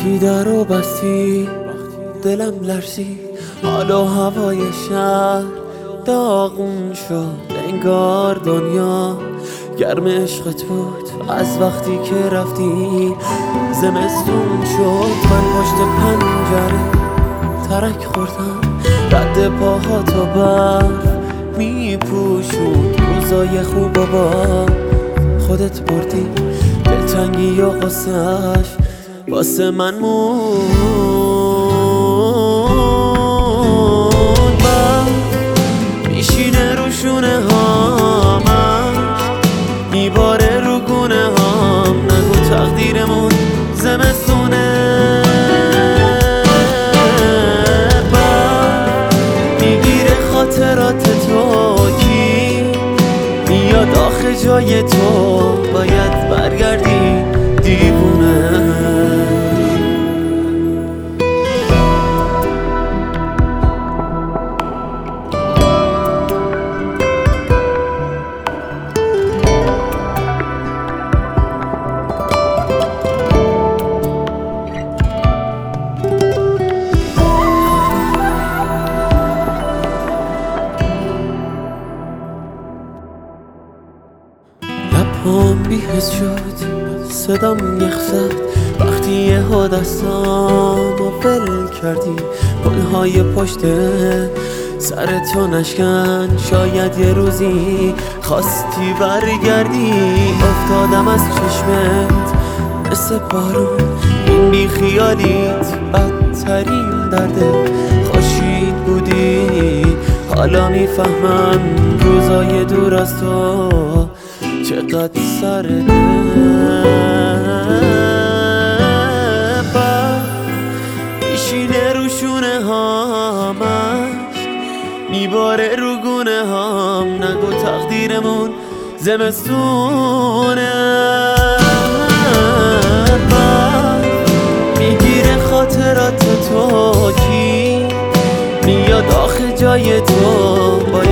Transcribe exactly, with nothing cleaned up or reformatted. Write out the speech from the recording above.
وقتی در و بستی دلم لرزی، حالا هوای شهر داغون شد، انگار دنیا گرم عشقت بود. از وقتی که رفتی زمستون شد، من پشت پنجره ترک خوردم، رد پاهاتو برف می پوشون. روزای خوب و با خودت بردی، دلتنگی و غصه‌اش واسه من موند. من میشینه رو شونه هامش، میباره رو گونه هام. نگو تقدیرمون زمستونه، بعد میگیره خاطرات تو کی میاد آخه جای تو، باید برگردی دیوونه. لبام بی‌حس شد، صدام یخ زد وقتی یهو دستامو ول کردی. گلهای پشت سر تو نشکن، شاید یه روزی خواستی برگردی. افتادم از چشمت مثل بارون، این بیخیالیت بدترین درده. خوشید بودی حالا میفهمم، روزای دور از تو چقدر سرده. میشینه رو شونه هامش، میباره رو گونه هام. نگو تقدیرمون زمستونه، میگیره خاطرات تو کی میاد آخه جای تو.